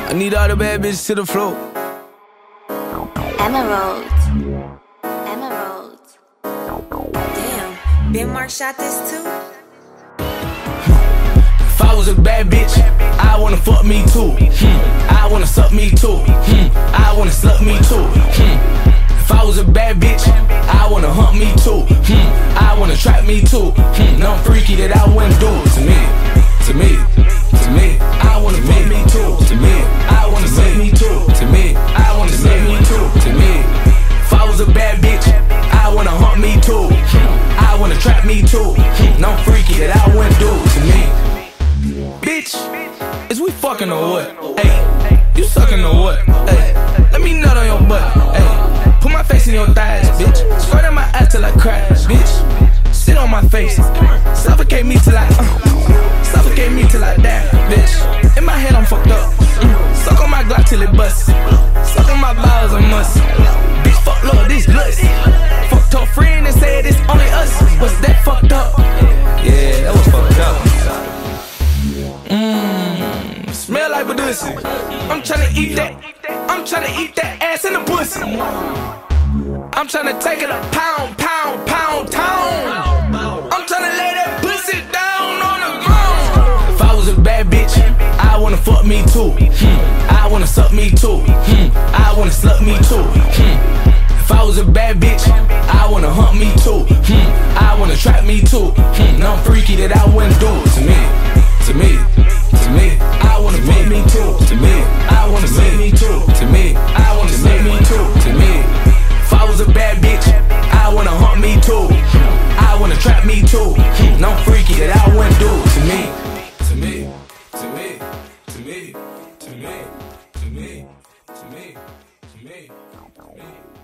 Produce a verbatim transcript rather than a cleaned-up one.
I need all the bad bitches to the floor. Emerald. Emerald. Damn, Ben Mark shot this too? If I was a bad bitch, I wanna fuck me too. Hmm. I wanna suck me too. Hmm. I wanna slut me too. Hmm. If I was a bad bitch, I wanna hunt me too. Hmm. I wanna trap me too. Hmm. No freaky that I wouldn't do to me. To me, to me, I wanna fuck me too. To me, I wanna suck me too. To me, I wanna suck me too. To me, if I was a bad bitch, I wanna hunt me too. Hmm. I wanna trap me too. Hmm. No freaky that I wouldn't do to me. Bitch, is we fucking or what? Ayy, you sucking or what? Ayy, let me nut on your butt. Ayy, put my face in your thighs, bitch. Squirt in my ass till I crash, bitch. Sit on my face, suffocate me till I, uh, suffocate me till I die, bitch. In my head I'm fucked up. Mm. Suck on my Glock till it busts. Suck on my balls a must. Bitch, fuck love, this lust. Fucked her friend and said it's only us. Was that fucked up? Yeah, that was fucked up. Mmm, smell like pussy. I'm tryna eat that. I'm tryna eat that ass in the pussy. I'm tryna take it a pound, pound, pound, town. I'm tryna lay that pussy down on the ground. If I was a bad bitch, I wanna fuck me too. Hmm. I wanna suck me too. Hmm. I wanna slut me too. Hmm. If I was a bad bitch, I wanna hunt me too. Hmm. I wanna trap me too. Hmm. No freaky that I wouldn't do to me. To me, to me, I wanna fuck me too. To me, I wanna suck me too. To me, I wanna suck me too. To me, if I was a bad bitch, I wanna hunt me too. I wanna trap me too. No freaky that I wouldn't do to me. To me, to me, to me, to me, to me, to me, to me, to me.